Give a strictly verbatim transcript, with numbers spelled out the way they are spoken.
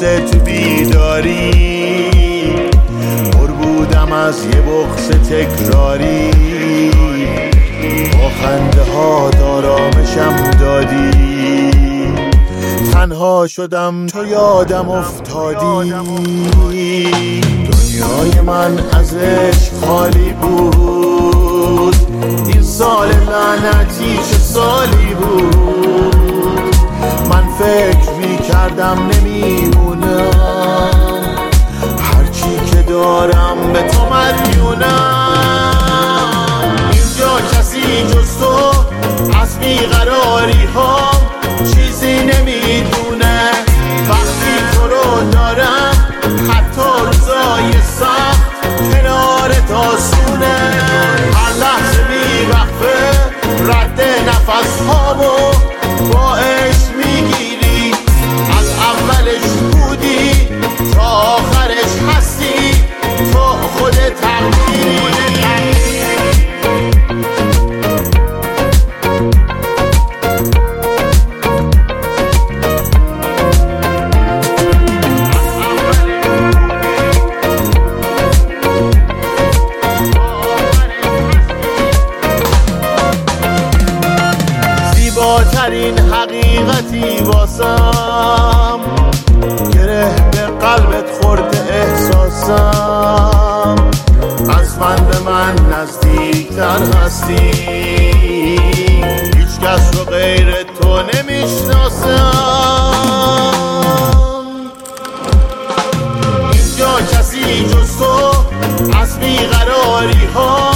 قصه تو بیداری، پر بودم از یه بغض تکراری، با خنده ها آرامشم دادی، تنها شدم تو یادم افتادی. دنیای من از عشق خالی بود، این سال لعنتی چه سالی بود، من فکر می کردم نمیمونم، هرچی که دارم به تو مدیونم. اینجا کسی جز تو از بیقراری ها چیزی نمیدونه، وقتی تو رو دارم حتی روزای سخت کنارت آسونه، هر لحظه بیوقفه رد نفس هامو با عشق میگیری، از اولش بودی تا آخرش هستی، تو خود تقدیری. زیباترین حقیقتی واسم، گره به قلبت خورده احساسم، از من به من نزدیکتر هستی، هیچ کس رو غیر تو نمیشناسم. اینجا کسی جز تو از بیقراری ها